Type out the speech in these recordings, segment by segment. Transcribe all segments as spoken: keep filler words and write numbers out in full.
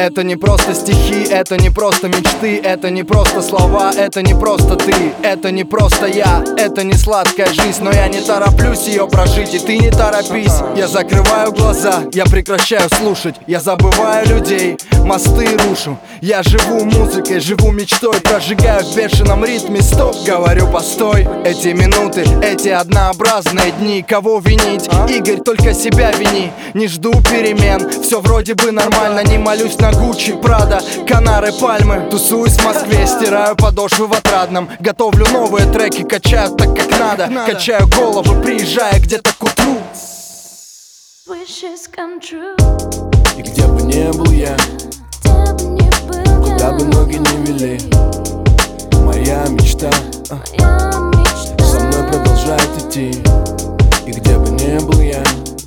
Это не просто стихи, это не просто мечты, это не просто слова, это не просто ты, это не просто я, это не сладкая жизнь, но я не тороплюсь ее прожить, и ты не торопись. Я закрываю глаза, я прекращаю слушать, я забываю людей, мосты рушу. Я живу музыкой, живу мечтой, прожигаю в бешеном ритме. Стоп, говорю, постой. Эти минуты, эти однообразные дни, кого винить? Игорь, только себя вини. Не жду перемен, все вроде бы нормально. Не молюсь на Гуччи, Прада, Канары, Пальмы. Тусуюсь в Москве, стираю подошвы в Отрадном. Готовлю новые треки, качаю так как надо. Качаю голову, приезжая где-то к утру. И где бы не был я, куда бы ноги не вели, моя мечта со мной продолжает идти. И где бы не был я,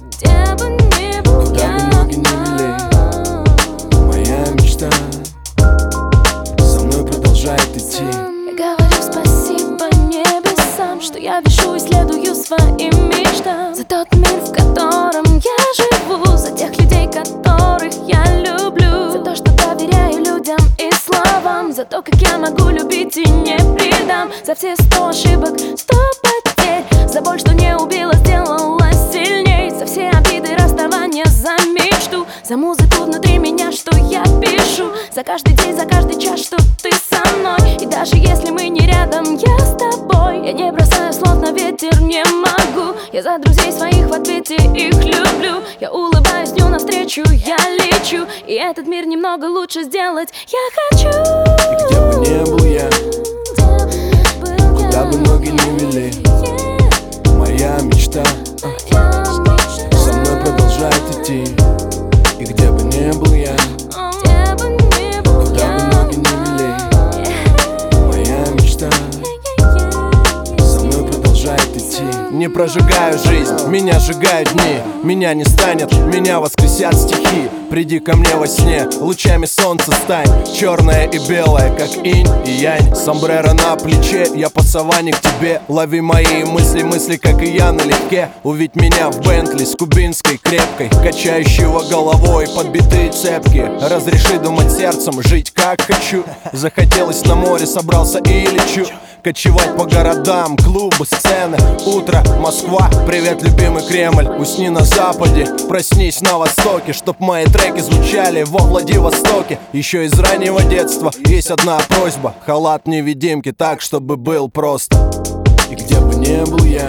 куда бы ноги не вели, моя мечта со мной продолжает идти. Я говорю спасибо небесам, что я вижу и следую своим мечтам. За тот мир, в котором я живу, за тех людей, которых я люблю, за то, что доверяю людям и словам, за то, как я могу любить и не предам, за все сто ошибок, сто потерь, за боль, что не убила, сделала сильней, за все обиды, расставания, за мечту, за музыку внутри меня, что я пишу, за каждый день, за каждый час, что ты со мной. И даже если мы не рядом, я с тобой. Я не бросаю слов на ветер, не могу. Я за друзей своих в ответе их люблю. Я улыбаюсь дню навстречу, я лечу. И этот мир немного лучше сделать я хочу. И где бы не был я, куда бы ноги не вели, моя мечта со мной продолжает идти. И где бы не был я, куда бы ноги не вели, моя мечта со мной продолжает идти. Не прожигаю жизнь, меня сжигают дни. Меня не станет, меня воскресят стихи. Приди ко мне во сне, лучами солнца стань. Черная и белая, как инь и янь. Сомбреро на плече, я по саванне к тебе. Лови мои мысли, мысли, как и я, налегке. Увидь меня в Бентли с кубинской крепкой, качающего головой подбитые цепки. Разреши думать сердцем, жить как хочу. Захотелось на море, собрался и лечу. Кочевать по городам, клубы, сцены. Утро, Москва, привет, любимый Кремль. Усни на западе, проснись на востоке, чтоб мои треки звучали во Владивостоке. Еще из раннего детства есть одна просьба: халат невидимки так, чтобы был просто. И где бы не был я,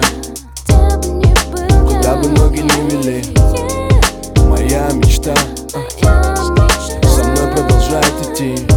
куда бы ноги не вели, моя мечта со мной продолжает идти.